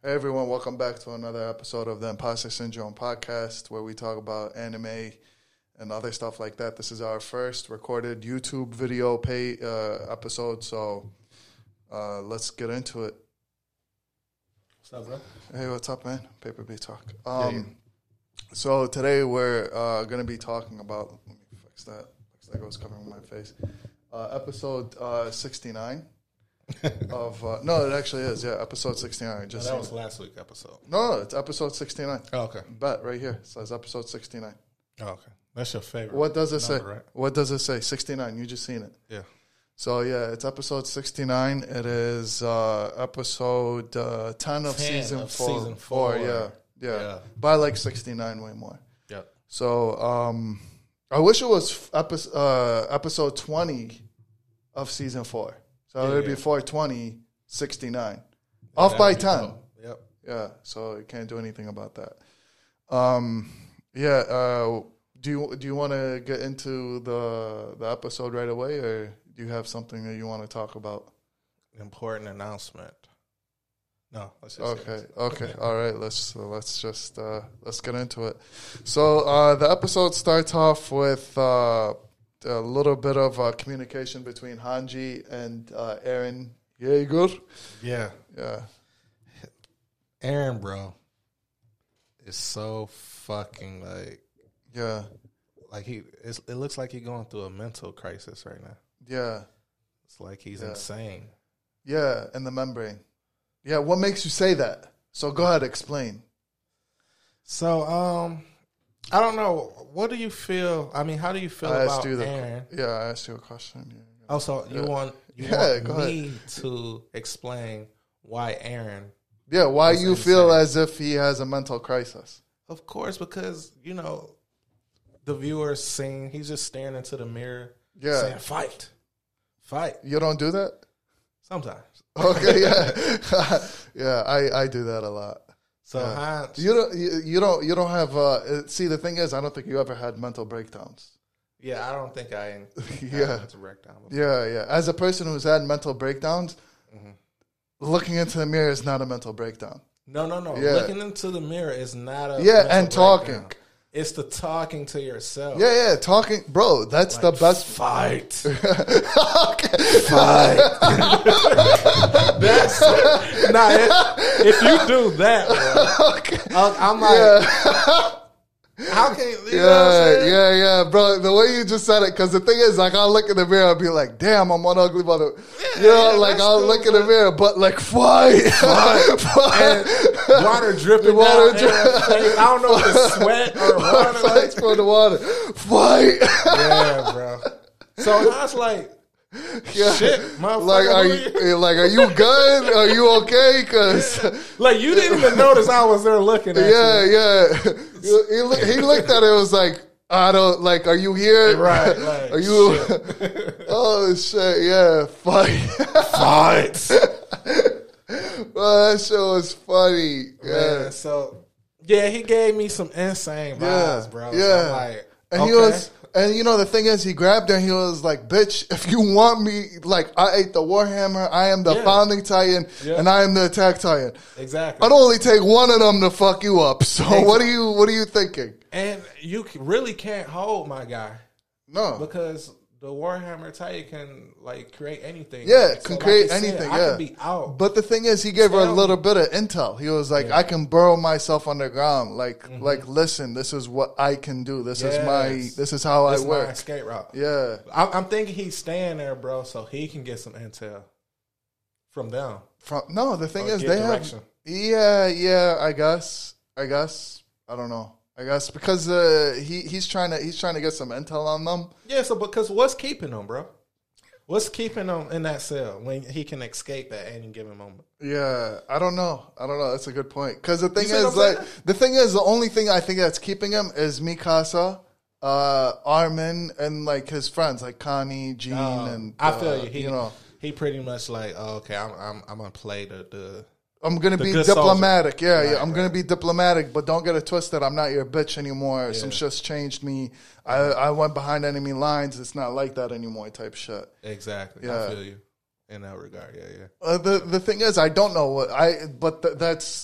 Hey everyone, welcome back to another episode of the Imposter Syndrome podcast where we talk about anime and other stuff like that. This is our first recorded YouTube video episode, so let's get into it. What's up, bro? Hey, what's up, man? Paper Beat Talk. So today we're going to be talking about, let me fix that. Looks like it was covering my face. Episode 69. No, it actually is. Yeah, episode 69. Just that was last week's episode. No, it's episode 69. Oh, okay. Bet right here. It says episode 69. Oh, okay. That's your favorite. What does it number, say? Right? What does it say? 69. You just seen it. Yeah. So, yeah, it's episode 69. It is episode 10 of season 4. Season 4. Yeah. By like 69 way more. Yeah. So, I wish it was episode 20 of season 4. So it would be 420, 69. Off by 10. Cool. Yep. Yeah, so you can't do anything about that. Do you want to get into the episode right away, or do you have something that you want to talk about? Important announcement. No, let's just Okay. All right, let's get into it. So the episode starts off with a little bit of communication between Hanji and Eren Yeager. Yeah. Eren, bro, is so fucking it looks like he's going through a mental crisis right now. Yeah. It's like he's insane. Yeah, in the membrane. Yeah, what makes you say that? So go ahead, explain. So, I don't know. What do you feel? I mean, how do you feel about Eren? Yeah, I asked you a question. Yeah. Oh, so you want me to explain why Eren? Yeah, why you insane. Feel as if he has a mental crisis? Of course, because, the viewer's saying he's just staring into the mirror saying, fight. You don't do that? Sometimes. Okay, yeah. Yeah, I do that a lot. So you don't have see, the thing is, I don't think you ever had mental breakdowns. Yeah, I don't think I had mental breakdown before. Yeah. As a person who's had mental breakdowns, looking into the mirror is not a mental breakdown. No. Yeah. Looking into the mirror is not a and talking. Breakdown. It's the talking to yourself. Yeah, talking. Bro, that's the best. Fight. Fight. If you do that, bro, I'm like, how can you know what I'm saying? Yeah, bro. The way you just said it, because the thing is, I'll look in the mirror and be like, damn, I'm one ugly mother. I'll look in the mirror, but fight. And water dripping down. I don't know if it's sweat or water. It's for the water. Fight. Yeah, bro. So I was like, shit, motherfucker. Are you good? Are you okay? Because you didn't even notice I was there looking at you. Yeah. He looked at it. It was like, I don't are you here? Right. Are you? Shit. Oh shit! Yeah, fight. Well, that show was funny. Man, so he gave me some insane vibes, bro. Yeah, so he was. And the thing is, he grabbed her and he was like, bitch, if you want me, I ate the Warhammer, I am the founding Titan, and I am the attack Titan. Exactly. I'd only take one of them to fuck you up. So what are you thinking? And you really can't hold my guy. No. Because the Warhammer Titan can, create anything. Yeah, can create anything, I could be out. But the thing is, he gave her a little bit of intel. He was like, I can burrow myself underground. Listen, this is what I can do. This is how I work. My escape route. Yeah. I'm thinking he's staying there, bro, so he can get some intel from them. The thing is, they direction. have... Yeah, I guess. I don't know. I guess because he's trying to get some intel on them. Yeah, so because what's keeping him, bro? What's keeping him in that cell when he can escape at any given moment? Yeah, I don't know. That's a good point. Because the thing is, the only thing I think that's keeping him is Mikasa, Armin, and his friends like Connie, Jean, and I feel you. He pretty much okay, I'm gonna play the I'm going to be diplomatic. I'm going to be diplomatic, but don't get it twisted. I'm not your bitch anymore. Yeah. Some shit's changed me. I went behind enemy lines. It's not like that anymore type shit. Exactly. Yeah. I feel you in that regard. Yeah. The thing is, I don't know what that's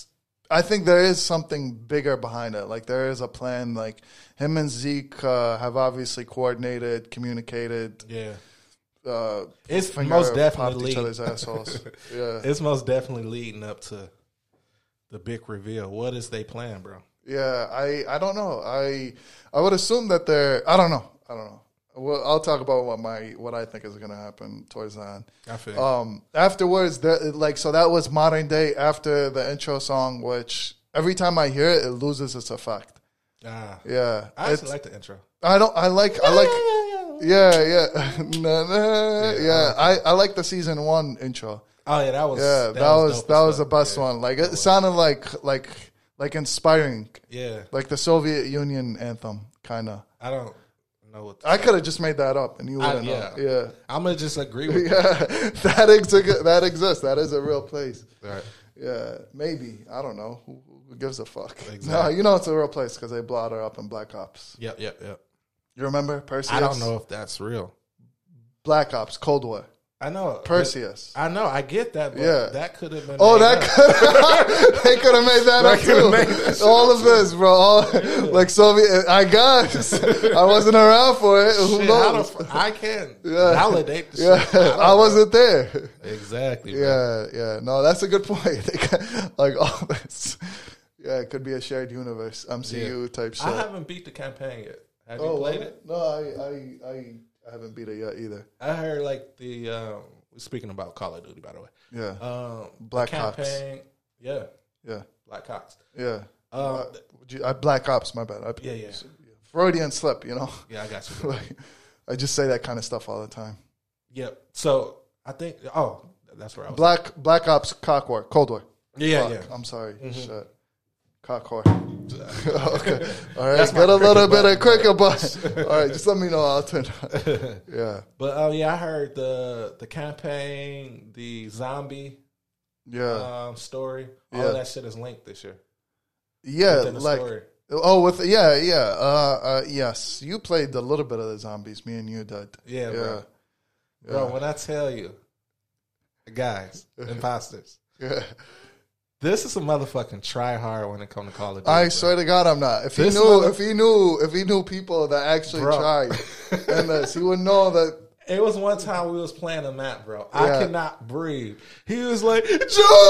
I think there is something bigger behind it. Like there is a plan. Like him and Zeke have obviously coordinated, communicated. Yeah. It's most definitely each other's assholes. Yeah. It's most definitely leading up to the big reveal. What is they plan, bro? Yeah, I don't know. I would assume that they're. I don't know. Well, I'll talk about what I think is going to happen towards the end. I feel. Afterwards, so that was modern day after the intro song, which every time I hear it, it loses its effect. Yeah, I actually like the intro. I like. Yeah. I like the season 1 intro. Oh yeah, that was the best one. Like it sounded like inspiring. Yeah, like the Soviet Union anthem, kind of. I don't know what I could have just made that up, and you wouldn't know. Yeah, I'm gonna just agree with you. that exists. That is a real place. Right. Yeah, maybe. I don't know. Who gives a fuck? Exactly. No, it's a real place because they blot her up in Black Ops. Yep. You remember Perseus? I don't know if that's real. Black Ops, Cold War. I know Perseus. I know. I get that. But that could have been. Oh, they could have made that up too. All of this, bro. Like Soviet. I guess I wasn't around for it. Who knows? I can't validate the shit. I wasn't there. Exactly. Yeah. No, that's a good point. Like all this. Yeah, it could be a shared universe, MCU type shit. I haven't beat the campaign yet. Have you played it? No, I haven't beat it yet either. I heard like the speaking about Call of Duty, by the way. Yeah. Black Ops. Yeah. Black Ops. Yeah. Black Ops. My bad. Yeah. Freudian slip. You know. Yeah, I got you. Like, I just say that kind of stuff all the time. Yep. So I think. Oh, that's where I was. Black Ops, Cold War. Yeah. I'm sorry. Shit. Cock war. Okay. All right. Get a little bit of cricket, but all right. Just let me know. I'll turn. Yeah. But I heard the campaign, the zombie, story. All of that shit is linked this year. Yeah, like story. Yes. You played a little bit of the zombies. Me and you did. Yeah. Bro, when I tell you, guys, imposters. Yeah. This is a motherfucking try hard when it comes to Call of Duty. I swear to God, I'm not. If he knew people that actually tried, and this, he would know that. It was one time we was playing a map, bro. I could not breathe. He was like, Julian,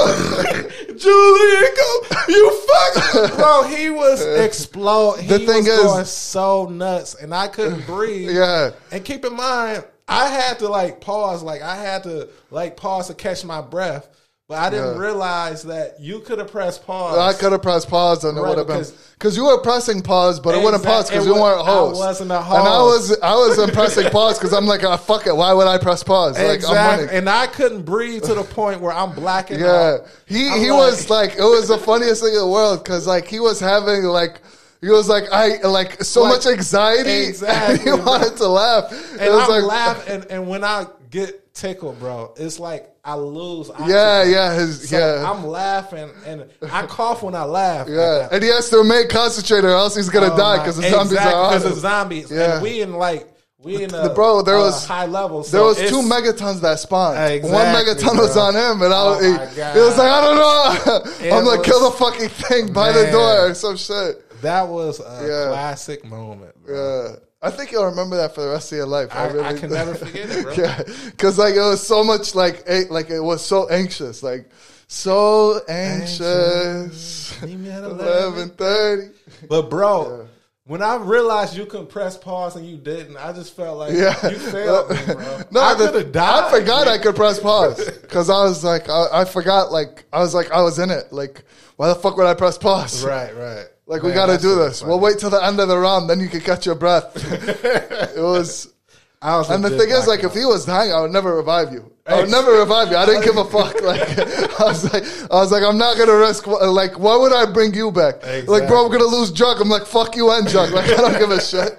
you fuck, bro. He was exploding. He was going so nuts, and I couldn't breathe. Yeah. And keep in mind, I had to pause. I had to pause to catch my breath. But I didn't realize that you could have pressed pause. I could have pressed pause, and it would have been because you were pressing pause, but it wouldn't pause because you weren't a host. I wasn't a host, and I was pressing pause because I'm like, fuck it, why would I press pause? Exactly. I'm running. And I couldn't breathe to the point where I'm blacking out. He was like, it was the funniest thing in the world because he was having he was so much anxiety. Exactly. He wanted to laugh. And I'm laughing, and when I get tickled, bro, it's like I lose. I'm laughing, and I cough when I laugh. Yeah, and he has to remain concentrated, or else he's gonna die because the zombies are on him. Because the zombies. Yeah. And we in there was high level. So there was 2 megatons that spawned. Exactly, 1 megaton was on him, and he was like, I don't know. I'm like, kill the fucking thing by the door or some shit. That was a classic moment, bro. Yeah. I think you'll remember that for the rest of your life. I can never forget it, bro. Yeah, because it was so much it was so anxious, so anxious. Leave me at 11:30. But bro, when I realized you couldn't press pause and you didn't, I just felt like you failed me, bro. No, I could have died. I forgot I could press pause because I was like, I forgot. I was in it. Why the fuck would I press pause? Right. We got to do this. We'll wait till the end of the round, then you can catch your breath. And the thing is, if he was dying, I would never revive you. I didn't give a fuck. I was like, I'm not gonna risk. Why would I bring you back? Exactly. Bro, we're gonna lose Jug. I'm like, fuck you and Jug. I don't give a shit.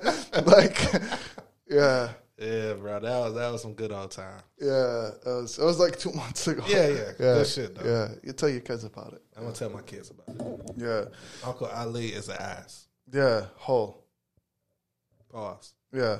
Yeah, bro, that was some good old time. Yeah, it was 2 months ago. Yeah, good shit though. Yeah, you tell your kids about it. I'm gonna tell my kids about it. Yeah, Uncle Ali is an ass. Yeah, hole. Pause. Yeah.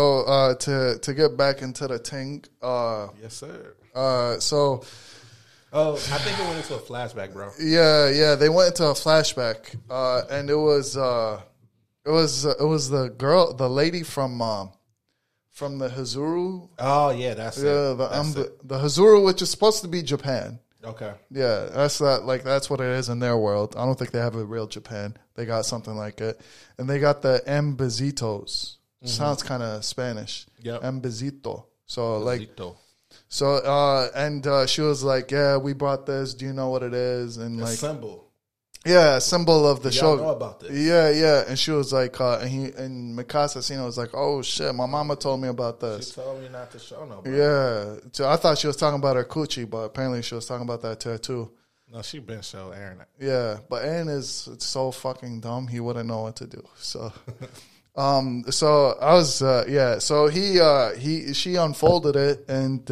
So to get back into the ting. Yes, sir. So Oh, I think it went into a flashback, bro. Yeah, they went into a flashback, and it was the girl, the lady from the Hazuru. Oh yeah, that's it. The Hazuru, which is supposed to be Japan. Okay. Yeah, that's what it is in their world. I don't think they have a real Japan. They got something like it, and they got the Embesitos. Sounds kind of Spanish. Yeah. Embesito. So Besito. She was like, "Yeah, we brought this. Do you know what it is?" And A like symbol. Yeah, a symbol of the Y'all show. know about this. Yeah. And she was like, and Mikasa Sino was like, "Oh shit, my mama told me about this." She told me not to show nobody. Yeah, so I thought she was talking about her coochie, but apparently she was talking about that too. No, she been showed Aaron that. Yeah, but Aaron is so fucking dumb. He wouldn't know what to do. So, so I was, So she unfolded it, and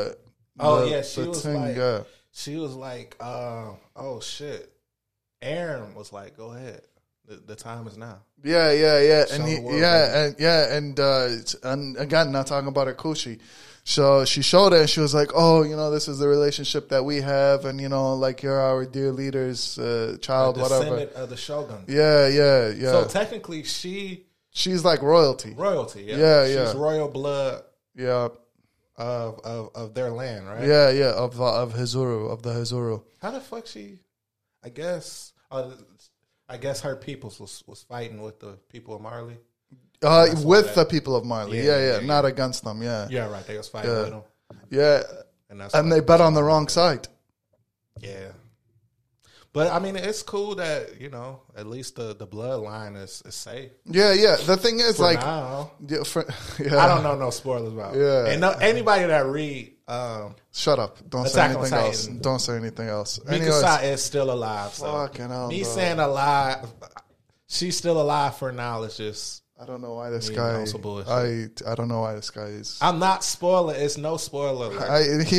she was like, oh shit. Aaron was like, "Go ahead, the time is now." Yeah, and again, not talking about her coochie. So she showed it, and she was like, "Oh, this is the relationship that we have, and like you're our dear leader's child, whatever." Of the Shogun. Yeah. So technically, she's like royalty. Royalty, yeah. Yeah. She's royal blood. Yeah. Of their land, right? Yeah. Of Hazuru, of the Hazuru. How the fuck she? I guess her peoples was fighting with the people of Marley. With the people of Marley, yeah, not against them, yeah. Yeah, right. They was fighting with them. Yeah, and they bet on the wrong side. Yeah, but I mean, it's cool that at least the bloodline is safe. Yeah. The thing is, for like, now, I don't know no spoilers about. Yeah, and anybody that read. Shut up! Don't say anything else. Don't say anything else. Mikasa is still alive. So fucking hell, me bro. saying alive, she's still alive for now. It's just I don't know why this guy. I don't know why this guy is. I'm not spoiling. It's no spoiler. It's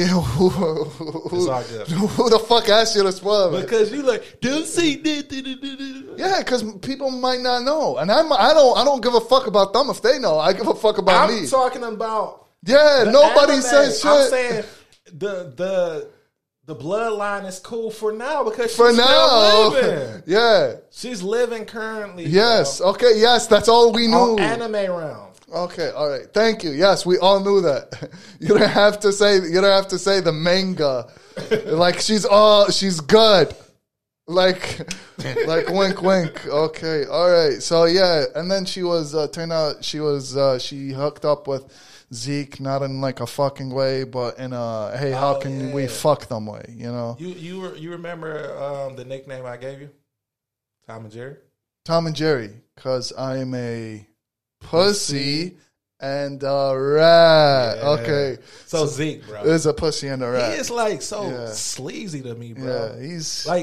all good. Who the fuck asked you to spoil it? Because you like don't say that. Yeah, because people might not know, and I don't give a fuck about them if they know. I give a fuck about me. I'm talking about. Yeah, nobody says shit. I'm saying the bloodline is cool for now because she's for now, still living. Yeah, she's living currently. Yes, okay, yes, that's all we knew. On Anime Realm. Okay, all right, thank you. Yes, we all knew that. You don't have to say the manga. Like she's good. Like wink, wink. Okay, all right. So yeah, and then she was turned out she hooked up with Zeke, not in like a fucking way, but in a hey, how can we fuck them way? You remember the nickname I gave you, Tom and Jerry? Tom and Jerry, because I'm a pussy and a rat. Yeah. Okay, so Zeke, bro, is a pussy and a rat. He is like sleazy to me, bro. Yeah,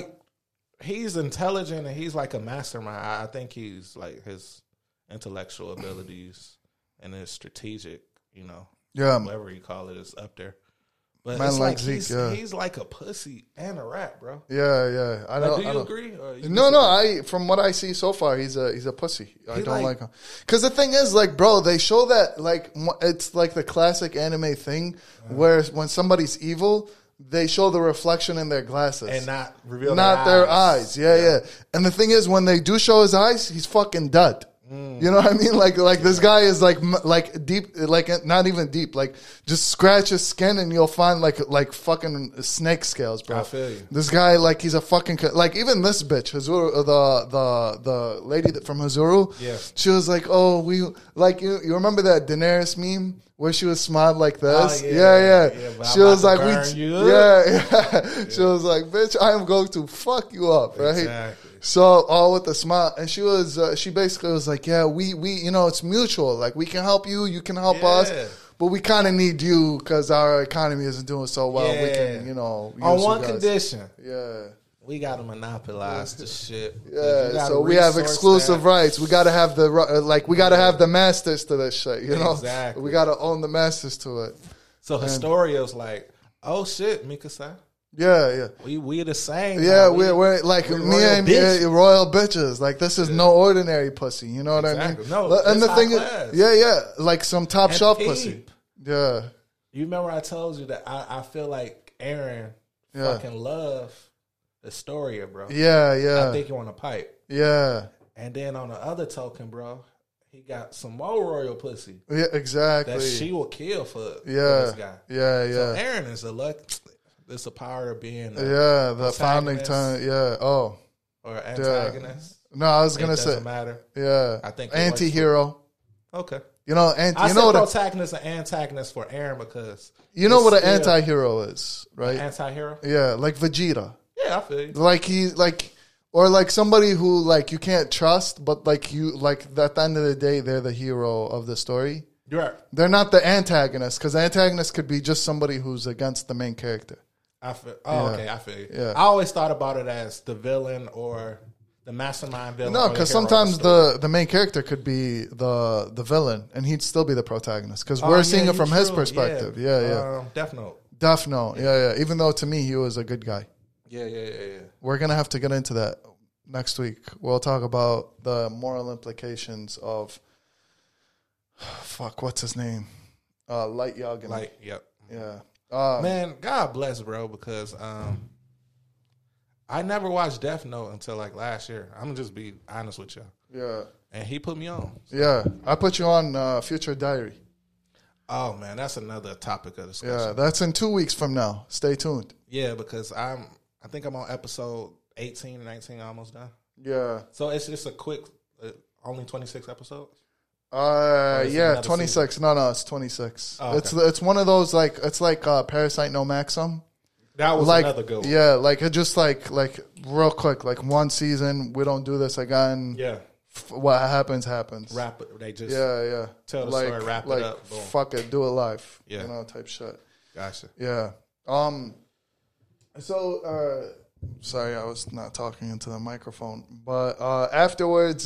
he's intelligent and he's like a mastermind. I think he's like his intellectual abilities and his strategic. Whatever you call it is up there. But man, it's like Zeke, he's like a pussy and a rat, bro. Yeah. Do you agree? No. From what I see so far, he's a pussy. I don't like him. Because the thing is, like, bro, they show that like it's like the classic anime thing where when somebody's evil, they show the reflection in their glasses and not reveal their eyes. Yeah. And the thing is, when they do show his eyes, he's fucking dead. You know what I mean? Like this guy is like deep, like not even deep. Like just scratch his skin and you'll find like fucking snake scales, bro. I feel you. This guy, like he's a fucking like even this bitch, Hazuru, the lady from Hazuru. Yeah. She was like, oh, we like you remember that Daenerys meme where she was smiled like this? Oh, yeah. She was like, She Yeah. was like, bitch, I am going to fuck you up, right? Exactly. So all with a smile, and she basically was like, yeah, we it's mutual. Like we can help you, you can help us, but we kind of need you because our economy isn't doing so well. We can, use on one condition. Yeah. We gotta monopolize the shit. Yeah, so we have exclusive rights. We gotta have we gotta have the masters to this shit. Exactly. We gotta own the masters to it. So Historia's like, oh shit, Mikasa. Yeah. We the same. Yeah, we're like me and royal bitches. Like this is no ordinary pussy. You know what I mean? No, and the thing is, like some top shelf pussy. Yeah. You remember I told you that I feel like Aaron fucking love Historia, bro. Yeah. I think you want a pipe. Yeah. And then on the other token, bro, he got some more royal pussy. Yeah, exactly. That she will kill for this guy. Yeah. So Aaron is a luck. It's a power of being the founding time. Yeah. Oh. Or antagonist. Yeah. No, I was gonna say doesn't matter. Yeah. I think anti-hero. Okay. You know, I said protagonist and antagonist for Aaron because you know what an anti-hero is, right? Anti-hero. Yeah, like Vegeta. Yeah, I feel you. Like or like somebody who like you can't trust, but like you like at the end of the day, they're the hero of the story. You're right. They're not the antagonist because the antagonist could be just somebody who's against the main character. I feel. Okay, I feel you. Yeah. I always thought about it as the villain or the mastermind villain. No, because sometimes the main character could be the villain, and he'd still be the protagonist because we're seeing it from his perspective. Yeah. Death Note. Yeah. Even though to me he was a good guy. Yeah. We're gonna have to get into that next week. We'll talk about the moral implications of what's his name? Light Yagami. Light. Yep. Yeah. Man, God bless, bro, because I never watched Death Note until like last year. I'm gonna just be honest with you. Yeah. And he put me on. Yeah. I put you on Future Diary. Oh man, that's another topic of discussion. Yeah, that's in 2 weeks from now. Stay tuned. Yeah, because I think I'm on episode 18 and 19, almost done. Yeah. So it's just a quick, only 26 episodes? Yeah, 26. Season? No, it's 26. Oh, okay. It's one of those like it's like Parasite No Maxim. That was like, another good one. Yeah, like it just like real quick, like one season, we don't do this again. Yeah. What happens. Wrap it. They just tell the story, wrap it up. Boom. Fuck it, do it live. Yeah. You know, type shit. Gotcha. Yeah. So sorry, I was not talking into the microphone. But afterwards,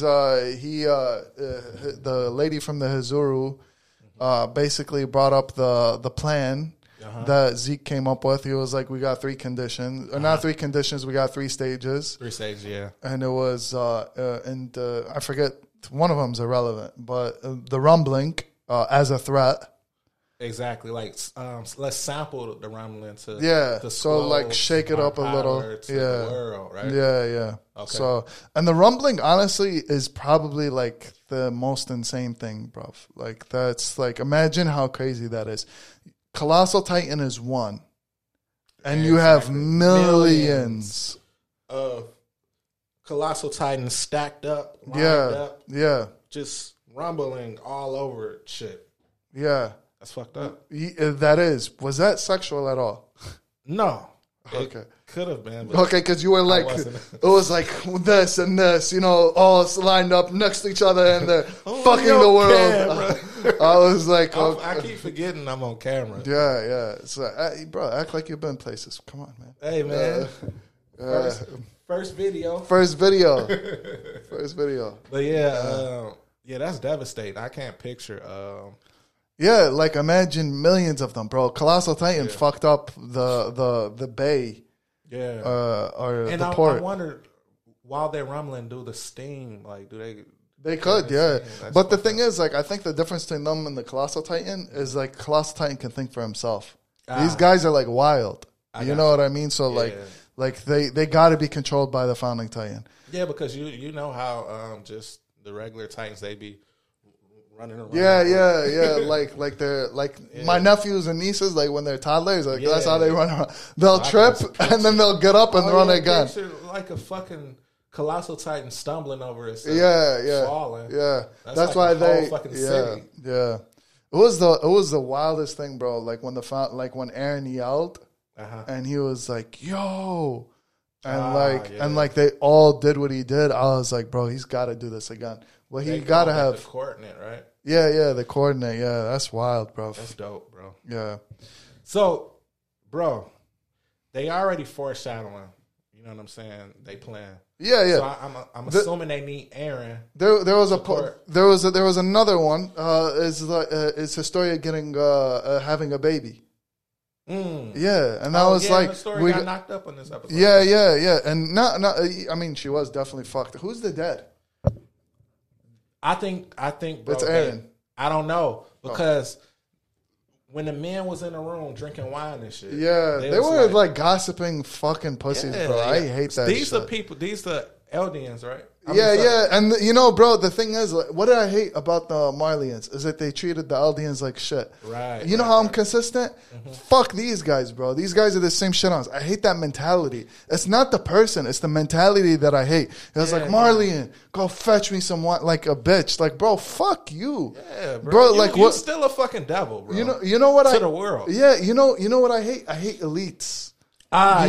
the lady from the Hizuru basically brought up the plan that Zeke came up with. He was like, we got 3 conditions. Or not 3 conditions, we got 3 stages. 3 stages, yeah. And it was, I forget, one of them's irrelevant, but the rumbling as a threat. Exactly, like let's sample the rumbling to so like shake it up a little, to the world, right? Yeah. Okay. So and the rumbling honestly is probably like the most insane thing, bro. Like that's like imagine how crazy that is. Colossal Titan is 1, and you have millions of Colossal Titans stacked up, lined up, just rumbling all over shit. Yeah. That's fucked up. That is. Was that sexual at all? No. Okay. Could have been. Okay, because you were like, it was like this and this, you know, all lined up next to each other and they're fucking the world. I was like, I keep forgetting I'm on camera. Yeah. So, bro, act like you've been places. Come on, man. Hey, man. First video. But yeah, that's devastating. I can't picture. Yeah, like imagine millions of them, bro. Colossal Titan fucked up the bay. Yeah. Or and the port. I wonder, while they're rumbling, do the steam, like, do they... They could, yeah. But the thing is, like, I think the difference between them and the Colossal Titan is, like, Colossal Titan can think for himself. These guys are, like, wild. You know what I mean? So, like they got to be controlled by the Founding Titan. Yeah, because you know how just the regular Titans, they be... running around. Yeah. like they're like my nephews and nieces, like when they're toddlers, like that's how they run around. They'll trip and then they'll get up and run again. Like a fucking Colossal Titan stumbling over itself. Falling. Yeah. That's like why they city. Yeah. It was the wildest thing, bro. Like when Aaron yelled and he was like, "Yo." And like they all did what he did. I was like, bro, he's got to do this again. Well, he got to have the coordinate, right? Yeah, the coordinate. Yeah, that's wild, bro. That's dope, bro. Yeah. So, bro, they already foreshadowing. You know what I'm saying? They plan. Yeah. So I'm assuming they need Aaron. There was another one. Is Historia getting having a baby? Yeah, and that was like we got knocked up on this episode. Yeah, and not. I mean, she was definitely fucked. Who's the dead? I think, bro, it's Aaron. I don't know because when the men was in the room drinking wine and shit. Yeah, they were like gossiping fucking pussies, bro. I hate that These shit. are people, these are Eldians, right? And you know, bro, the thing is, like, what did I hate about the Marlians is that they treated the Eldians like shit. Right. You know how I'm consistent? Mm-hmm. Fuck these guys, bro. These guys are the same shit on us. I hate that mentality. It's not the person, it's the mentality that I hate. It's like, Marlian, go fetch me some wine, like a bitch. Like, bro, fuck you. Yeah, bro. Like, you're still a fucking devil, bro. You know what to the world. Yeah, you know what I hate? I hate elites. Like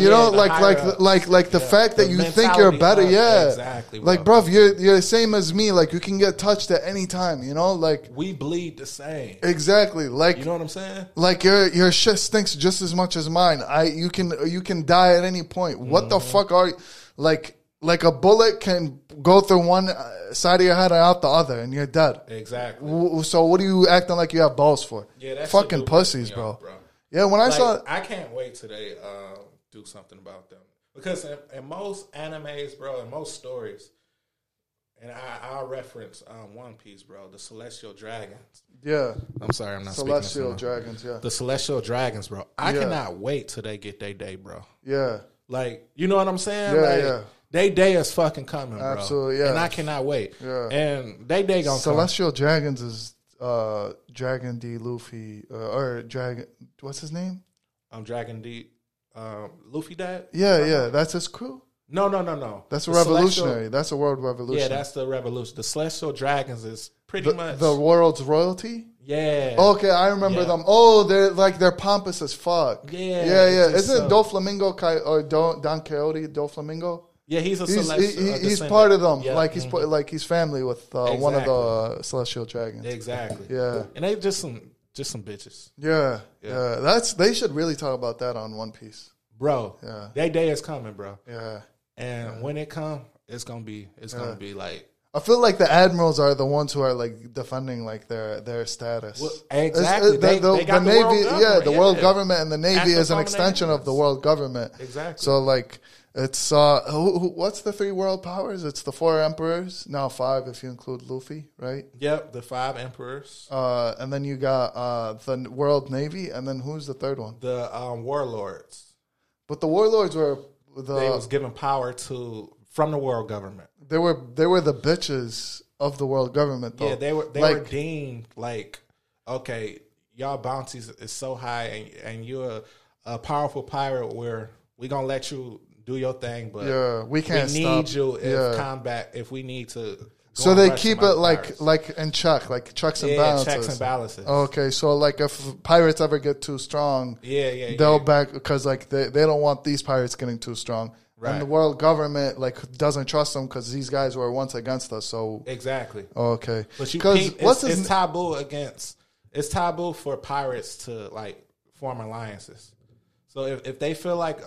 the fact that you think you're better, exactly. Like, bro, you're the same as me. Like, you can get touched at any time. You know, like we bleed the same. Exactly. Like, you know what I'm saying? Like your shit stinks just as much as mine. You can die at any point. What the fuck are you like a bullet can go through one side of your head and out the other, and you're dead. Exactly. So what are you acting like you have balls for? Yeah, that's fucking pussies, bro. Yeah, when I saw, I can't wait till they do something about them, because in most animes, bro, in most stories, and I'll reference One Piece, bro, the Celestial Dragons. Yeah, I'm sorry, I'm not Celestial Dragons. Yeah, the Celestial Dragons, bro. I cannot wait till they get their day, bro. Yeah, like, you know what I'm saying? Yeah, like, they day is fucking coming, bro. Absolutely, yeah. And I cannot wait. Yeah, and they day gonna Celestial Dragons is Dragon D Luffy or Dragon. What's his name? Dragon D. Luffy dad? Yeah, that's his crew. No. That's a revolutionary. That's a world revolution. Yeah, that's the revolution. The Celestial Dragons is pretty much the world's royalty. Yeah. Okay, I remember them. Oh, they're pompous as fuck. Yeah. Isn't it Doflamingo or Don Quixote? Doflamingo. Yeah, he's a celestial. He's part of them. Yeah. Like he's family with one of the Celestial Dragons. Exactly. Yeah, and they just some bitches. Yeah. They should really talk about that on One Piece, bro. Yeah, that day is coming, bro. Yeah, and when it comes, it's gonna be like. I feel like the admirals are the ones who are like defending like their status. Well, exactly. They got the Navy. The world government and the Navy is an extension of the world government. Exactly. So like. It's what's the 3 world powers? It's the 4 emperors, now 5 if you include Luffy, right? Yep, the 5 emperors. And then you got the world navy, and then who's the third one? The warlords. But the warlords were they was given power from the world government. They were the bitches of the world government, though. Yeah, they were deemed like, okay, y'all bounties is so high, and you're a powerful pirate where we gonna let you do your thing, but we can't need you if we need to. So they keep it like in check, like checks and balances. Checks and balances. Okay, so like if pirates ever get too strong, they'll back because like they don't want these pirates getting too strong. Right. And the world government like doesn't trust them because these guys were once against us. So exactly. Okay, but it's taboo it's taboo for pirates to like form alliances. So if they feel like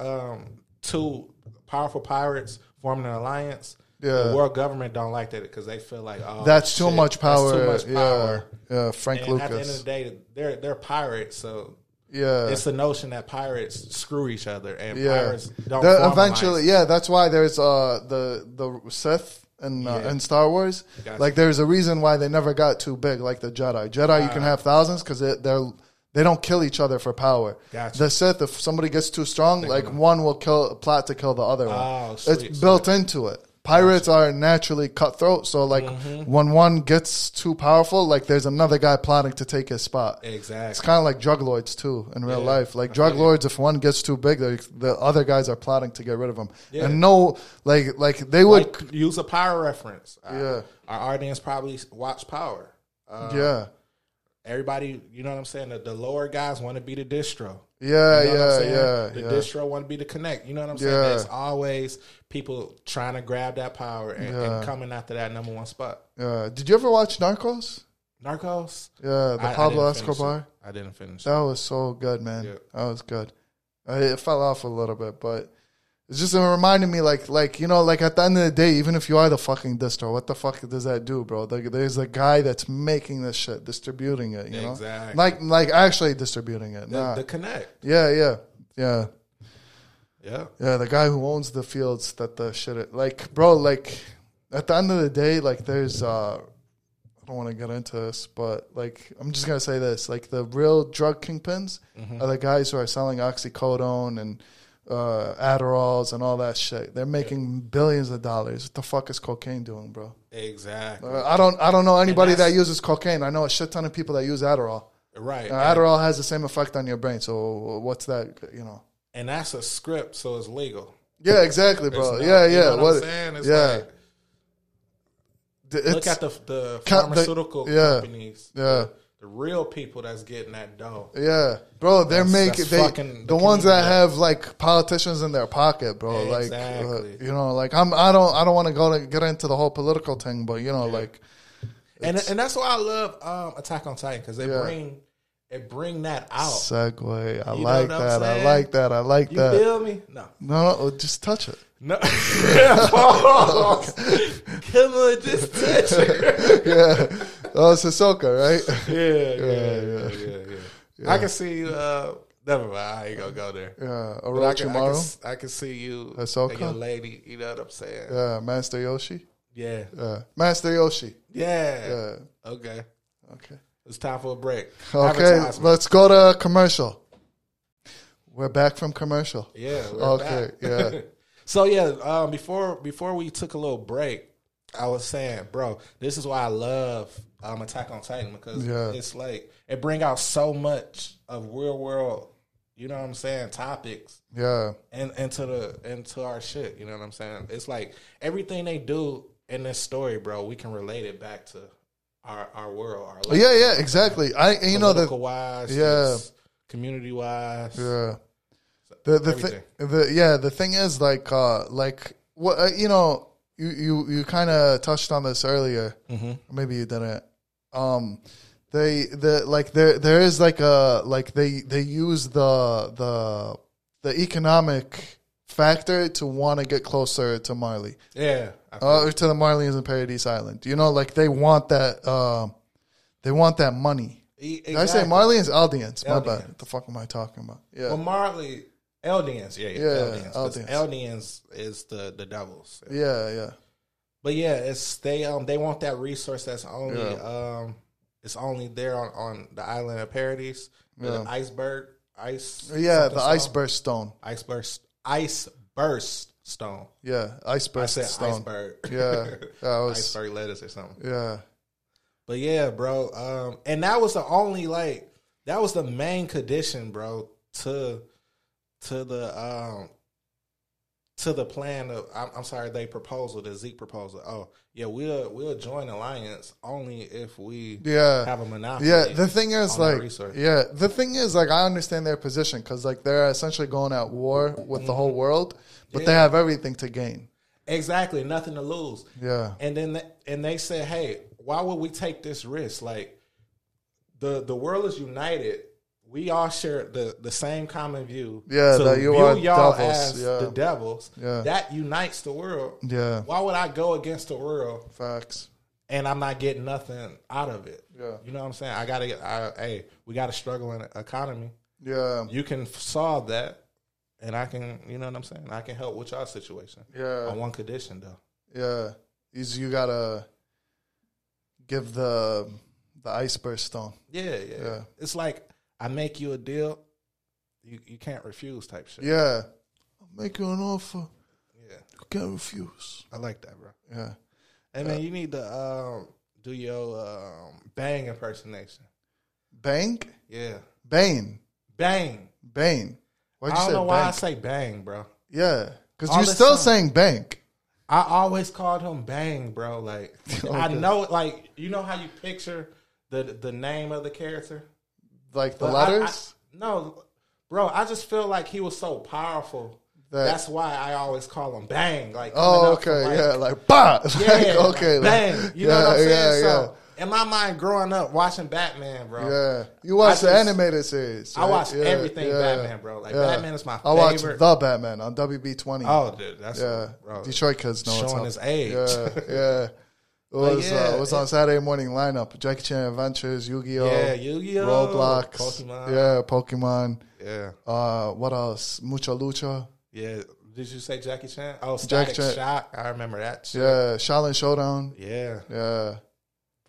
2 powerful pirates forming an alliance, the world government don't like that because they feel like, that's too much power. That's too much power. Yeah, Frank Lucas. At the end of the day, they're pirates, so it's the notion that pirates screw each other and pirates don't. Eventually, that's why there's the Sith in Star Wars. Gotcha. Like there's a reason why they never got too big, like the Jedi. You can have thousands because they don't kill each other for power. Gotcha. The Sith, if somebody gets too strong, one will plot to kill the other one. It's built into it. Pirates are naturally cutthroat, so when one gets too powerful, like there's another guy plotting to take his spot. Exactly. It's kind of like drug lords too in real life. Like drug lords, if one gets too big, the other guys are plotting to get rid of him. Yeah. And they would use a Power reference. Our audience probably watch Power. Everybody, you know what I'm saying? The lower guys want to be the distro. The distro want to be the connect. You know what I'm saying? There's always people trying to grab that power and coming after that number 1 spot. Did you ever watch Narcos? Yeah, Pablo Escobar. I didn't finish. That was so good, man. Yeah. That was good. It fell off a little bit, but it's just reminded me, like at the end of the day, even if you are the fucking distro, what the fuck does that do, bro? There's a guy that's making this shit, distributing it, you know? Exactly. Like actually distributing it. The connect. Yeah. Yeah, the guy who owns the fields that the shit, bro, like, at the end of the day, like, there's, don't want to get into this, but like I'm just gonna say this: like the real drug kingpins are the guys who are selling oxycodone and Adderalls and all that shit. They're making billions of dollars. What the fuck is cocaine doing, bro? Exactly. I don't know anybody that uses cocaine. I know a shit ton of people that use Adderall. Right. Adderall has the same effect on your brain. So what's that? You know. And that's a script, so it's legal. Yeah, exactly, bro. Not, yeah. You know what I'm saying? It's like, look at the pharmaceutical companies. Yeah. The real people that's getting that dough. Yeah, bro, they're making the ones that have like politicians in their pocket, bro. Exactly. Like, you know, like I don't want to get into the whole political thing, but you know, like, and that's why I love Attack on Titan because they bring that out. Segue, I like that. I like that. I like that. You feel me? No, just touch it. No, come on, just touch it. Yeah. Oh, it's Ahsoka, right? Yeah. I can see you. Never mind. I ain't gonna go there. Yeah, Orochimaru. I can see you, Ahsoka, and your lady. You know what I'm saying? Yeah, Master Yoshi. Yeah, Master Yoshi. Yeah. Okay. It's time for a break. Okay, let's go to commercial. We're back from commercial. Yeah. We're back. Yeah. So yeah, before we took a little break, I was saying, bro, this is why I love Attack on Titan because it's like it bring out so much of real world, you know what I'm saying, topics. Yeah. And into our shit, you know what I'm saying? It's like everything they do in this story, bro, we can relate it back to our world, our life. Yeah, exactly. Political wise, community wise. Yeah. The thing is like what you kind of touched on this earlier. Mm-hmm. Maybe you didn't. There is like they use the economic factor to want to get closer to Marley. Yeah. Or to the Marleyans in Paradise Island. You know, like they want that money. Exactly. Did I say Marleyans? Eldians. My bad. What the fuck am I talking about? Yeah. Well, Marley. Eldians, Eldians. Eldians is the devils. Yeah. But yeah, it's they want that resource that's only it's only there on the island of Paradise. The iceberg the iceberg stone. Ice burst stone. Yeah, iceberg stone. Iceberg. Yeah, iceberg lettuce or something. Yeah. But yeah, bro, and that was the main condition, bro, to the plan of the proposal, the Zeke proposal. Oh yeah, we'll join alliance only if we have a monopoly. Yeah, the thing is I understand their position because like they're essentially going at war with the whole world, but they have everything to gain. Exactly, nothing to lose. Yeah, and then they said, hey, why would we take this risk? Like the world is united. We all share the same common view. Yeah, so that you are y'all devils. As the devils. Yeah. That unites the world. Yeah. Why would I go against the world? Facts. And I'm not getting nothing out of it. Yeah. You know what I'm saying? We got a struggling economy. Yeah. You can solve that, and I can, you know what I'm saying? I can help with y'all situation. Yeah. On one condition, though. Yeah. You got to give the iceberg stone. Yeah. It's like, I make you a deal, you can't refuse type shit. Yeah. I'll make you an offer. Yeah. You can't refuse. I like that, bro. Yeah. And man, you need to do your Bang impersonation. Bang? Yeah. Bane. Bang. Bane. Why'd you say know why I say bang, bro. Yeah. Because you're still saying bank. I always called him Bang, bro. Like, okay. I know, like, you know how you picture the name of the character? Like the letters? No, bro. I just feel like he was so powerful. That's why I always call him Bang. Like, okay, like bah. Yeah, okay, Bang. You know what I'm saying? So in my mind, growing up watching Batman, bro. Yeah, you watch the animated series. Right? I watch everything Batman, bro. Like Batman is my favorite. I watch the Batman on WB20. Oh, dude, that's bro. Detroit kids know showing his age. Yeah. It was on Saturday morning lineup. Jackie Chan Adventures, Yu-Gi-Oh! Yeah, Yu-Gi-Oh! Roblox. Pokemon. Yeah, Pokemon. Yeah. What else? Mucha Lucha. Yeah. Did you say Jackie Chan? Oh, Static Shock. I remember that shit. Yeah, Shaolin Showdown. Yeah. Yeah.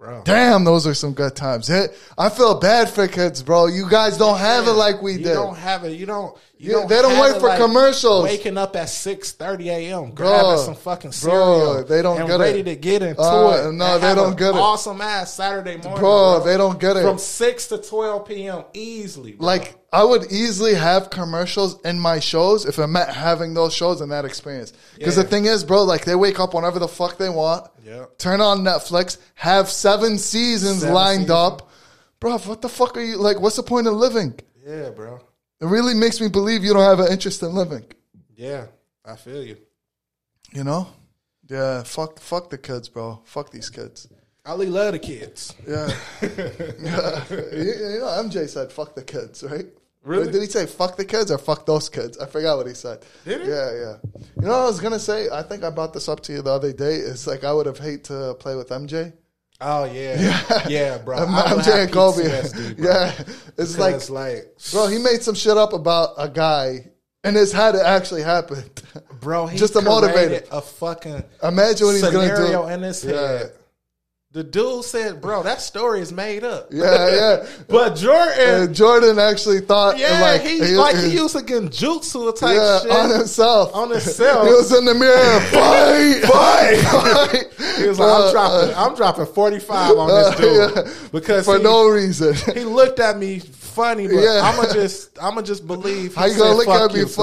Bro. Damn, those are some good times. I feel bad for kids, bro. You guys don't have it like we did. You don't have it. They don't wait for commercials. Waking up at 6:30 a.m. grabbing some fucking cereal. They don't get ready it. to get into it. No, they don't get it. Awesome ass Saturday morning, bro. They don't get it from 6 to 12 p.m. easily. Bro. Like I would easily have commercials in my shows if it meant having those shows and that experience. Because the thing is, bro, like they wake up whenever the fuck they want. Turn on Netflix, have 7 seasons lined up. Bro, what the fuck are you, like, what's the point of living? Yeah, bro. It really makes me believe you don't have an interest in living. Yeah, I feel you. You know? Yeah, fuck the kids, bro. Fuck these kids. Ali love the kids. Yeah. You know, MJ said fuck the kids, right? Really? Or did he say fuck the kids or fuck those kids? I forgot what he said. Did he? Yeah. You know what I was going to say? I think I brought this up to you the other day. It's like I would have hate to play with MJ. Oh, yeah, bro. MJ and Kobe. PTSD, bro. Yeah. It's like, bro, he made some shit up about a guy, and it's had it actually happened. Bro, he just to motivate it. A fucking imagine what he's going to do. Scenario in his head. The dude said, bro, that story is made up. Yeah. But Jordan actually thought, he used to genjutsu type shit. on himself. He was in the mirror, fight. He was like, I'm dropping 45 on this dude. Because for no reason. He looked at me funny, but I'ma just believe how you gonna look at me?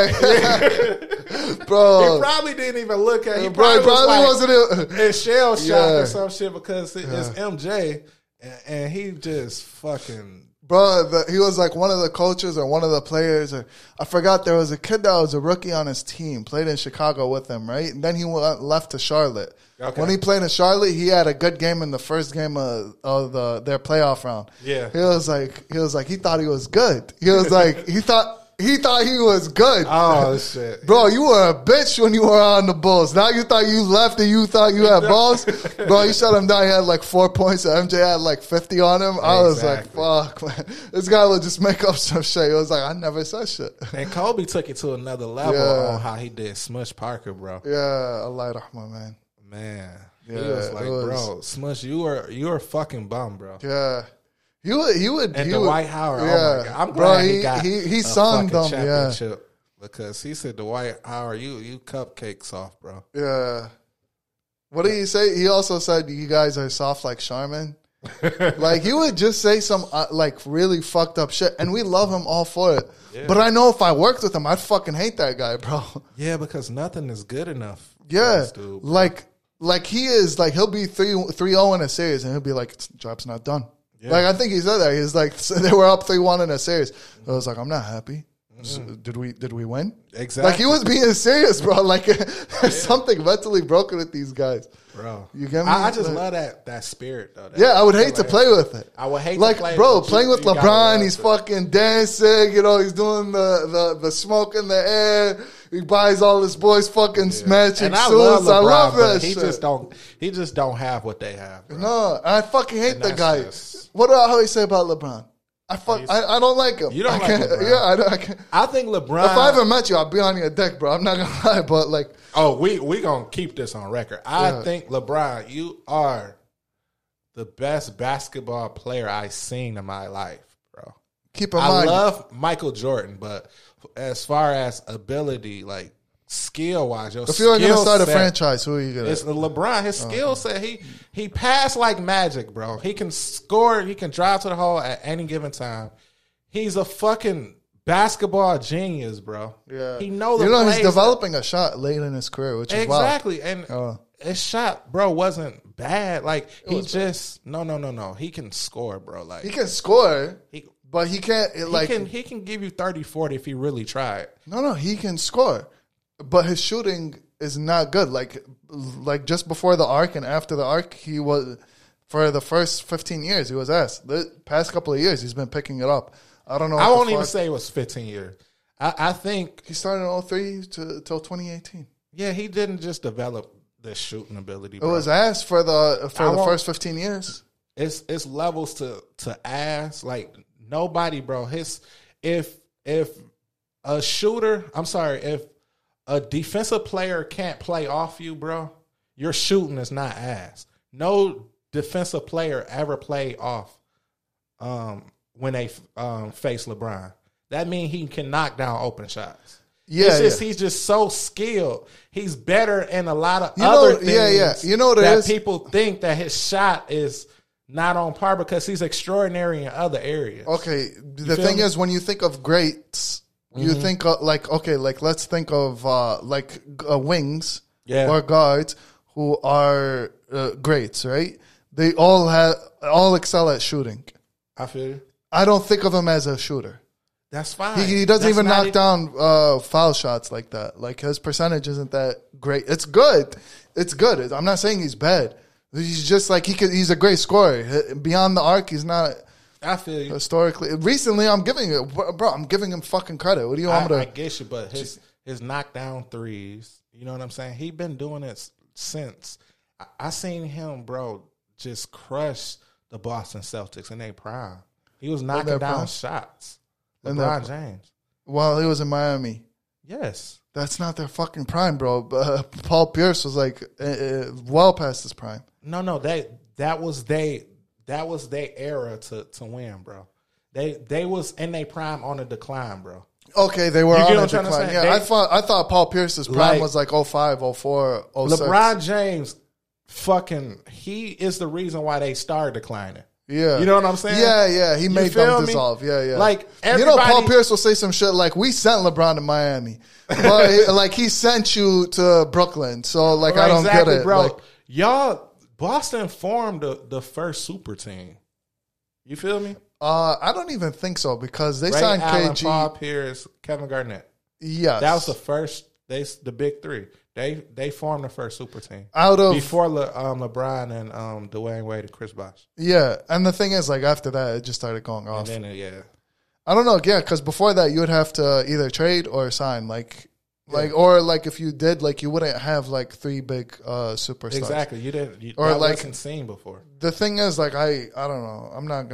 Bro. He probably didn't even look at me. He probably wasn't in shell shock or some shit because it's MJ and he just fucking. Bro, he was like one of the coaches or one of the players. Or I forgot there was a kid that was a rookie on his team, played in Chicago with him, right? And then he left to Charlotte. Okay. When he played in Charlotte, he had a good game in the first game of their playoff round. Yeah. He was like, he thought he was good. He was like, he thought he was good. Oh, shit. Bro, you were a bitch when you were on the Bulls. Now you thought you left and you thought you had balls. Bro, you shut him down. He had like 4 points. And MJ had like 50 on him. I was like, fuck, man. This guy would just make up some shit. He was like, I never said shit. And Kobe took it to another level on how he did Smush Parker, bro. Yeah, Allah rahmah, man. Man. Yeah, he was like, bro, Smush, you are fucking bum, bro. Yeah. He would. Dwight Howard, oh my God. I'm glad he sung them, championship because he said, Dwight Howard, you cupcakes off, bro. Yeah. What did he say? He also said, you guys are soft like Charmin. Like, he would just say some, like, really fucked up shit, and we love him all for it. Yeah. But I know if I worked with him, I'd fucking hate that guy, bro. Yeah, because nothing is good enough. Yeah. Dude, like he is, like, he'll be 3-0 in a series, and he'll be like, job's not done. Yeah. Like, I think he said that. He was like, so they were up 3-1 in a series. I was like, I'm not happy. So, did we win? Exactly. Like, he was being serious, bro. Like, there's something mentally broken with these guys. Bro. You get me? I just love that spirit, though. I would hate to play with it. I would hate to play bro, playing with LeBron, he's fucking dancing. You know, he's doing the smoke in the air. He buys all his boys fucking matching suits. I love that shit. He just don't have what they have, bro. No, I fucking hate the guy. What do I always say about LeBron? I don't like him. You don't like LeBron? Yeah, I can't. I think LeBron. If I ever met you, I'll be on your dick, bro. I'm not gonna lie, but like. Oh, we gonna keep this on record. I think LeBron, you are the best basketball player I've seen in my life, bro. Keep in mind, I love Michael Jordan, but as far as ability, like skill wise, if you're gonna start a franchise, who are you gonna? It's LeBron. His skill set, he passed like magic, bro. He can score. He can drive to the hole at any given time. He's a fucking basketball genius, bro. Yeah, he knows. He's developing a shot late in his career, which is exactly, wild. And his shot, bro, wasn't bad. Like he just no. He can score, bro. Like he can score, but he can't. He can give you 30, 40 if he really tried. No, he can score, but his shooting is not good. Like just before the arc and after the arc, he was for the first 15 years he was ass. The past couple of years, he's been picking it up. I don't know. I won't even say it was 15 years. I think he started in 2003 till 2018. Yeah, he didn't just develop the shooting ability, bro. It was ass for the first 15 years. It's levels to ass. Like nobody, bro. If a shooter, if a defensive player can't play off you, bro, your shooting is not ass. No defensive player ever played off when they face LeBron. That means he can knock down open shots. Yeah, he's just so skilled. He's better in a lot of other things. Yeah. You know what that is? People think that his shot is not on par because he's extraordinary in other areas. Okay, the thing is, when you think of greats, you think of let's think of wings or guards who are greats, right? They all excel at shooting. I feel you. I don't think of him as a shooter. That's fine. He doesn't even knock down foul shots like that. Like, his percentage isn't that great. It's good. I'm not saying he's bad. He's just like he's a great scorer. Beyond the arc, he's not. I feel you. Historically, recently, I'm giving him fucking credit. What do you want me to? I get you, but his knockdown threes. You know what I'm saying? He been doing it since. I seen him, bro, just crush the Boston Celtics in their prime. He was knocking down shots. LeBron James. While he was in Miami. Yes. That's not their fucking prime, bro. Paul Pierce was like well past his prime. No, that was their era to win, bro. They was in their prime on a decline, bro. Okay, they were on a decline. Yeah, I thought Paul Pierce's prime was like 05, 04, 06. LeBron James, he is the reason why they started declining. Yeah. You know what I'm saying? Yeah. He made them dissolve. Yeah. Like, Paul Pierce will say some shit like, we sent LeBron to Miami. But like, he sent you to Brooklyn. So, like, I don't get it. Bro. Like, Boston formed the first super team. You feel me? I don't even think so because they Ray signed Allen, KG. Paul Pierce, Kevin Garnett. Yes. That was the first, the big three. They formed the first super team before LeBron and Dwayne Wade and Chris Bosh. Yeah, and the thing is, like, after that, it just started going off. And then, I don't know, because before that, you would have to either trade or sign, or if you did, like, you wouldn't have like three big superstars. Exactly, you didn't, that wasn't seen before. The thing is, like, I don't know,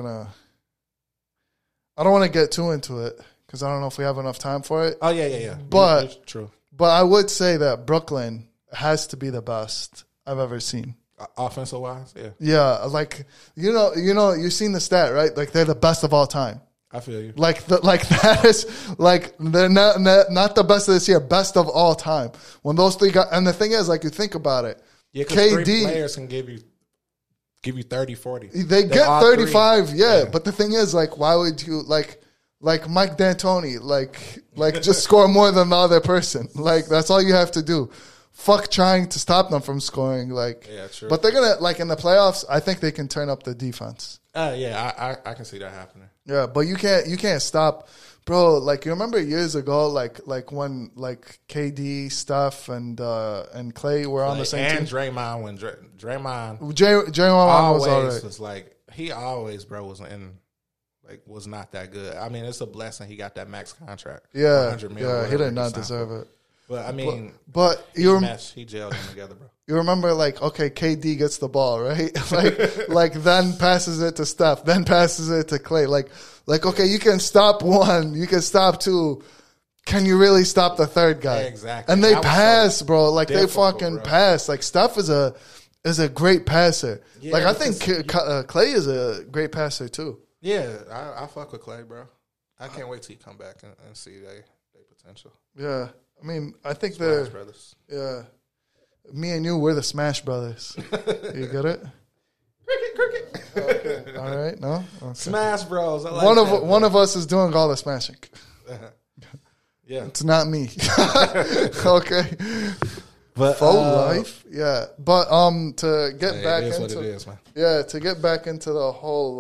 I don't want to get too into it because I don't know if we have enough time for it. Oh yeah. But it's true. But I would say that Brooklyn has to be the best I've ever seen. Offensive wise, yeah. Yeah, like, you've seen the stat, right? Like, they're the best of all time. I feel you. Like that is like they're not the best of this year, best of all time. When those three got, and the thing is, like, you think about it, yeah, KD 3 players can give you 30, 40. They get 35, yeah. But the thing is, like, why would you like Mike D'Antoni, like just score more than the other person? Like, that's all you have to do. Fuck trying to stop them from scoring. Like, yeah, true. But they're gonna, like, in the playoffs, I think they can turn up the defense. Yeah, I can see that happening. Yeah, but you can't stop, bro. Like, you remember years ago, like when like KD, Steph, and Clay were on the same team. And Draymond, when Draymond was alright. Was like, he always, bro, was not that good. I mean, it's a blessing he got that max contract. Yeah, he did not deserve it. But I mean, but he jailed them together, bro. You remember, like, okay, KD gets the ball, right? like then passes it to Steph, then passes it to Clay. Like, okay, you can stop one, you can stop two. Can you really stop the third guy? Yeah, exactly. And they pass, bro. Like, they fucking pass. Like, Steph is a great passer. Yeah, like, I think Clay is a great passer too. Yeah, I fuck with Clay, bro. I can't wait till you come back and see their potential. Yeah. I mean, I think Smash Brothers. Yeah. Me and you, we're the Smash Brothers. You get it? Cricket. Okay. All right. No? Okay. Smash Bros. I like one of us is doing all the smashing. Yeah. It's not me. Okay. But full life. Yeah. But to get back into what it is, man. Yeah, to get back into the whole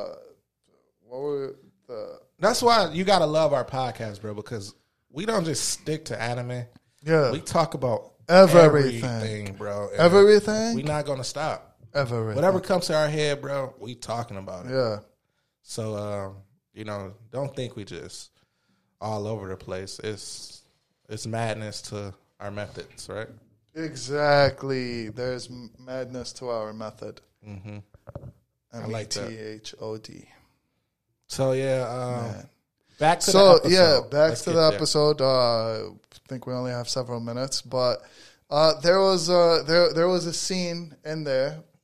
that's why you gotta love our podcast, bro, because we don't just stick to anime. Yeah. We talk about everything, bro. And everything? We're not gonna stop. Everything. Whatever comes to our head, bro, we talking about it. Yeah. So don't think we just all over the place. It's madness to our methods, right? Exactly. There's madness to our method. Mm-hmm. I like that. METHOD. So back to the episode. Back to the episode. I think we only have several minutes, but there was a scene in there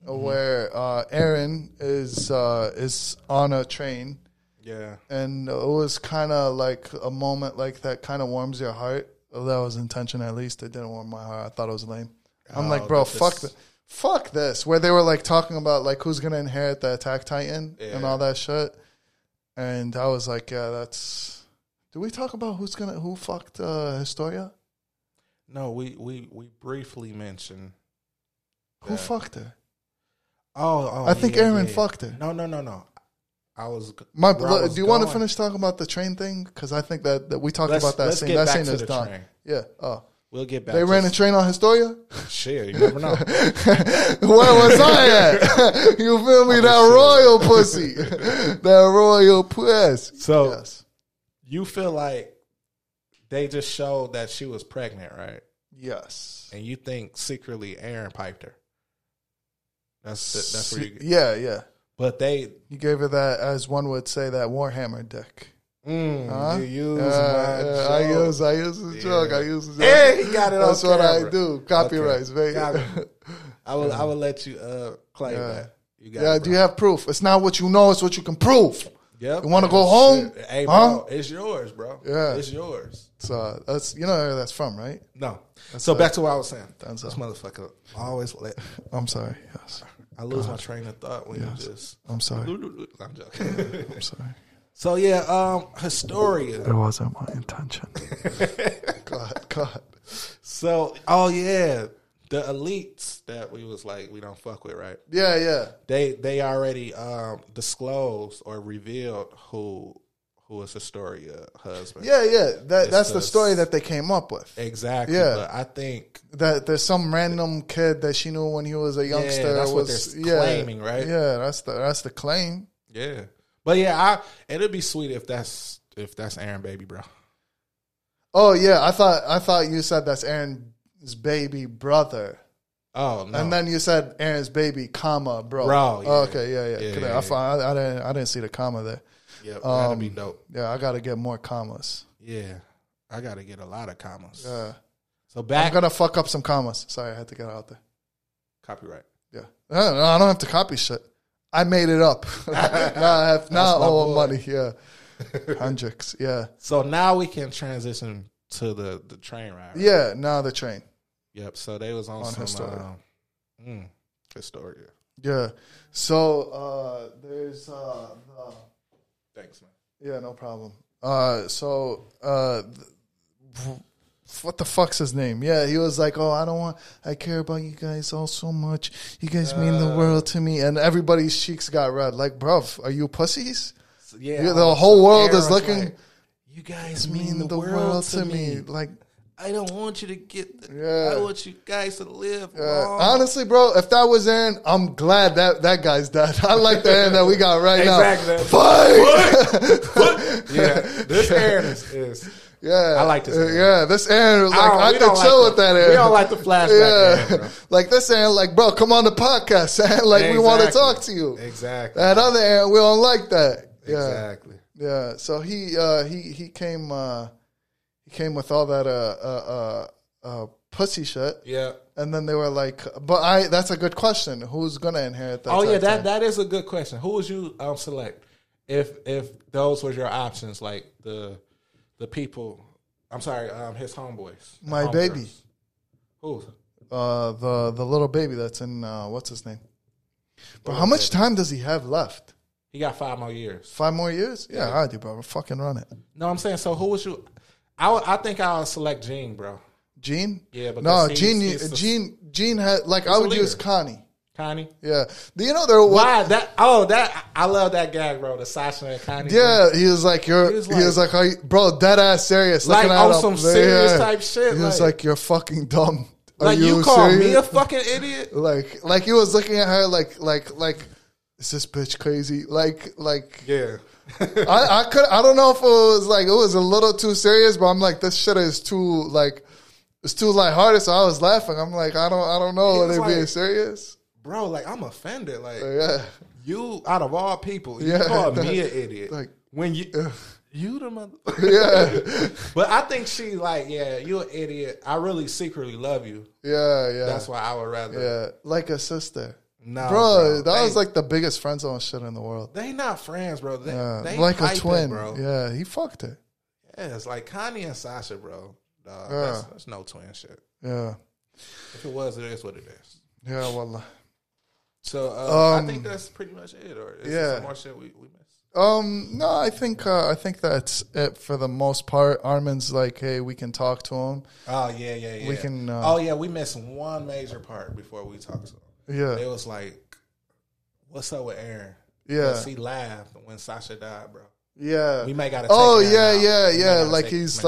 where Aaron is on a train. Yeah. And it was kind of like a moment like that kind of warms your heart. Well, that was intention, at least. It didn't warm my heart. I thought it was lame. I'm like, bro, fuck this. Where they were like talking about like who's going to inherit the Attack Titan and all that shit. And I was like, yeah, that's... Did we talk about who fucked Historia? No, we briefly mentioned that. Who fucked her? Oh, I think Aaron fucked her. No. I was. Do you want to finish talking about the train thing? Because I think that we talked about that scene. That scene is done. Train. Yeah. Oh. We'll get back. They ran a train on Historia? Shit, you never know. Where was I at? You feel me? That royal pussy. That royal puss. So, yes. You feel like they just showed that she was pregnant, right? Yes. And you think secretly Aaron piped her. That's where you... Yeah. But he gave her that, as one would say, that Warhammer dick. You use I use the joke. I use the joke. Hey, he got it on That's what I do. Copyrights, baby. I will let you claim that. You got it, do you have proof? It's not what you know, it's what you can prove. Yep. You want to go home? Hey, bro, it's yours, bro. Yeah. It's yours. So that's, you know where that's from, right? No. So back to what I was saying. This motherfucker always let... I'm sorry, yes. I lose my train of thought when you just... I'm sorry. I'm joking. I'm sorry. So, yeah, Historia. It wasn't my intention. God. So, the elites that we was like, we don't fuck with, right? Yeah. They already disclosed or revealed who is Historia husband. Yeah. That's the story that they came up with. Exactly. Yeah. But I think that there's some random kid that she knew when he was a youngster. Yeah, that's what they're claiming, right? Yeah, that's the claim. Yeah. But yeah, it'd be sweet if that's Aaron baby, bro. Oh yeah, I thought you said that's Aaron's baby brother. Oh no. And then you said Aaron's baby, comma, bro. Bro, yeah. Oh, okay, yeah. I didn't see the comma there. Yeah, that'd be dope. Yeah, I gotta get more commas. Yeah. I gotta get a lot of commas. Yeah. So I'm gonna fuck up some commas. Sorry, I had to get it out there. Copyright. Yeah. No, I don't have to copy shit. I made it up. I owe money. Yeah. Hendrix. Yeah. So now we can transition to the train ride. Right? Yeah. Now the train. Yep. So they was on some Historia. Historia. Yeah. So there's thanks, man. Yeah, no problem. What the fuck's his name? Yeah, he was like, I care about you guys all so much. You guys mean the world to me. And everybody's cheeks got red. Like, bruv, are you pussies? Yeah. The whole world is looking. Like, you guys mean the world to me. Like, I don't want you to get... I want you guys to live long. Honestly, bro, if that was Aaron, I'm glad that guy's dead. I like the Aaron that we got right now. Fight! Yeah, this Aaron is yeah, I like this Aaron. Yeah, this Aaron, like, I could chill with that Aaron. We don't like the flashback Aaron, bro. Like this Aaron, like, bro, come on the podcast, Aaron. Like, we want to talk to you. Exactly. That other Aaron, we don't like that. Yeah. Exactly. Yeah, so he came with all that pussy shit. Yeah. And then they were like, that's a good question. Who's gonna inherit that? Oh yeah, that is a good question. Who would you select if those was your options, like the people, I'm sorry, his homeboys. My baby. Who? The little baby that's in what's his name? Bro, how much time does he have left? He got 5 more years. 5 more years? Yeah, I do, bro. Fucking run it. No, I'm saying, so who would you... I think I'll select Gene, bro. Gene? Yeah, but no, Gene had, like, I would use Connie. Connie? Yeah. Do you know there was... Why? I love that gag, bro. The Sasha and Connie. Yeah, he was like, bro, dead ass serious. Like, on some serious type shit. He was like, you're fucking dumb. Like, you call me a fucking idiot? Like he was looking at her like, is this bitch crazy? Like, yeah. I don't know if it was a little too serious, but I'm like, this shit is too, like, it's too lighthearted, so I was laughing. I'm like, I don't know, are they being serious? Bro, like, I'm offended. Like, you, out of all people, you call me an idiot. Like, when you the mother. Yeah. But I think she like, you an idiot. I really secretly love you. Yeah. That's why I would rather. Yeah, like a sister. No, bro, that was like the biggest friend zone shit in the world. They not friends, bro. They like a twin, bro. Yeah, he fucked it. Yeah, it's like Kanye and Sasha, bro. Dog, that's no twin shit. Yeah. If it was, it is what it is. Yeah, wallah. So I think that's pretty much it. Or is there some more shit we missed? No, I think that's it for the most part. Armin's like, hey, we can talk to him. Oh yeah. We can. We missed one major part before we talked to him. Yeah, it was like, what's up with Aaron? Yeah, he laughed when Sasha died, bro. Yeah, we may gotta. Yeah. Like he's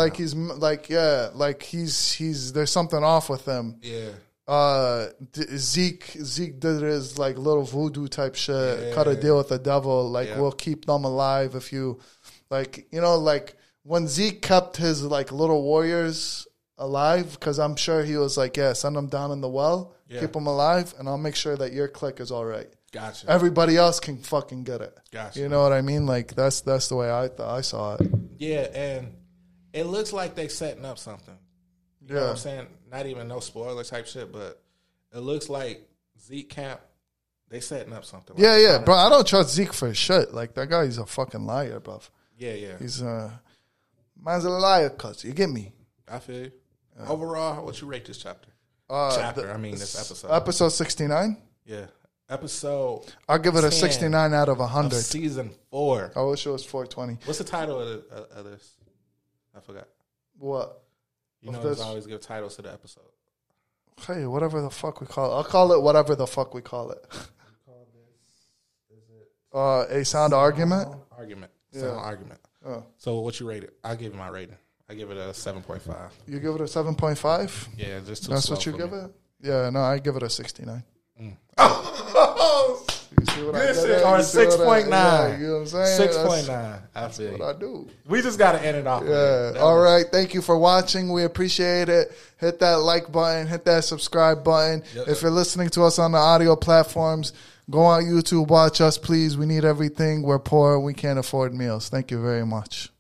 there's something off with him. Yeah. Zeke did his like little voodoo type shit. Cut a deal with the devil. Like we'll keep them alive if you, like, you know, like when Zeke kept his like little warriors alive, because I'm sure he was like, send them down in the well, keep them alive, and I'll make sure that your clique is all right. Gotcha. Everybody else can fucking get it. Gotcha. You know what I mean? Like that's the way I saw it. Yeah, and it looks like they setting up something. You know what I'm saying? Not even no spoiler type shit, but it looks like Zeke camp, they setting up something. Like bro. I don't trust Zeke for shit. Like that guy, he's a fucking liar, bro. Yeah. He's man's a liar, cuz. You get me? I feel you. Overall, what you rate this chapter? This episode. Episode 69? Yeah. Episode I'll give it a 69 out of 100. Of season 4. I wish it was 420. What's the title of this? I forgot. What? You know, there's always give titles to the episode. Hey, whatever the fuck we call it. I'll call it whatever the fuck we call it. A sound argument? Sound argument. Oh. So what you rate it? I'll give you my rating. I give it a 7.5. You give it a 7.5? Yeah, just too That's what you give it? Yeah, no, I give it a 69. Oh! You see what I did? Or 6.9. Yeah, you know what I'm saying? 6.9. That's what I do. We just got to end it off. Yeah. All right. Thank you for watching. We appreciate it. Hit that like button. Hit that subscribe button. Yep. If you're listening to us on the audio platforms, go on YouTube. Watch us, please. We need everything. We're poor. We can't afford meals. Thank you very much.